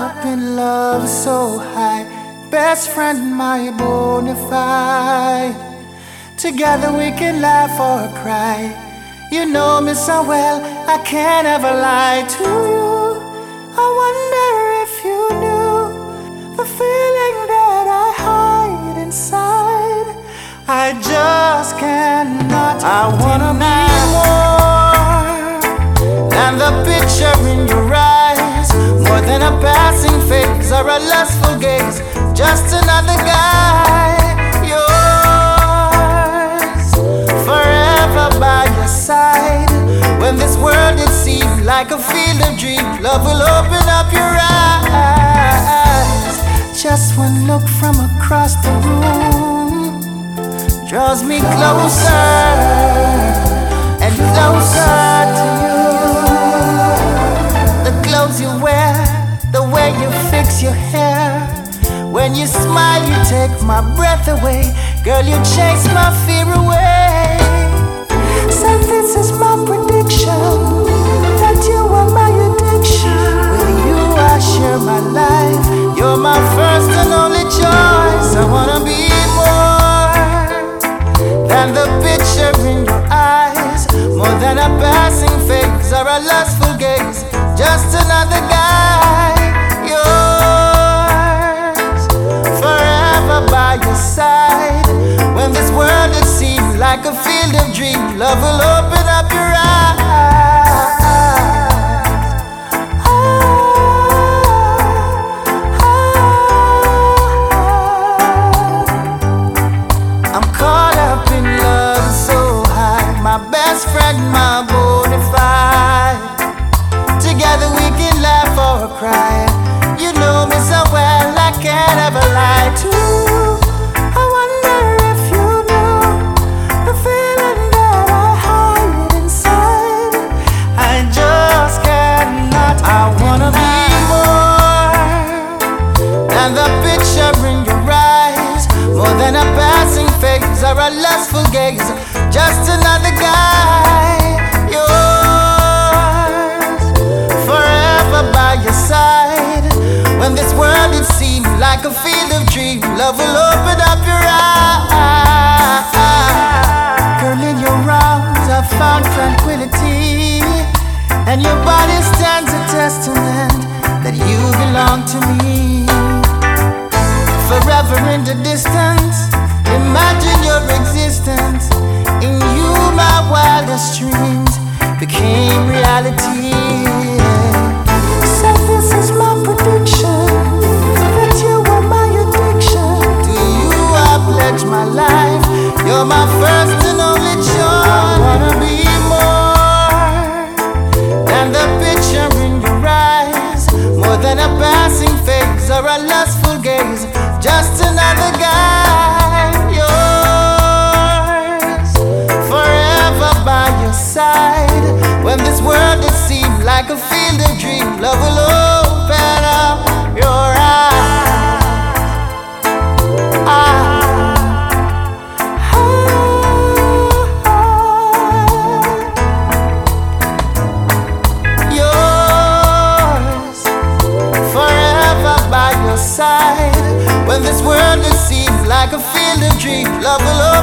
up in love so high, best friend, my bona fide. Together we can laugh or cry. You know me so well, I can't ever lie to you. I wonder if you knew the feeling that I hide inside. I just cannot. I wanna be more than the picture in your eyes, more than a passing phase or a lustful gaze. Just another guy, yours, forever by your side. When this world it seems like a field of dreams, love will open up your eyes. Just one look from across the room draws me closer and closer to you. The clothes you wear, the way you fix your hair, when you smile you take my breath away. Girl, you chase my fear away. So this is my prediction, that you are my addiction. With you I share my life, you're my first and only choice. I wanna be more than the picture in your eyes, more than a passing phase or a lustful gaze. Just another guy, yours, forever by your side. When this world it seems like a field of dreams, love will open up your eyes. I'm caught up in love so high, my best friend, my bona fide. Together we can laugh or cry. You know me so well, I can't ever lie to you. I wonder if you know the feeling that I hide inside. I just cannot. I wanna be more than the picture in your eyes, more than a passing phase or a lustful gaze. Just another guy, yours, forever by your side. When this world it seems like a field of dreams, love will open up your eyes. Girl, in your arms I found tranquility, and your body stands a testament that you belong to me. Forever in the distance, imagine your existence. In you my wildest dreams became reality. So this is my prediction, that you are my addiction. To you I pledge my life, you're my first and only choice. I wanna be more than the picture in your eyes, more than a passing phase or a lustful gaze. Just another guy, yours, forever by your side. When this world it seems like a field of dreams, love will open up your yours, forever by your side. When this world it seems like a field of dreams, love will open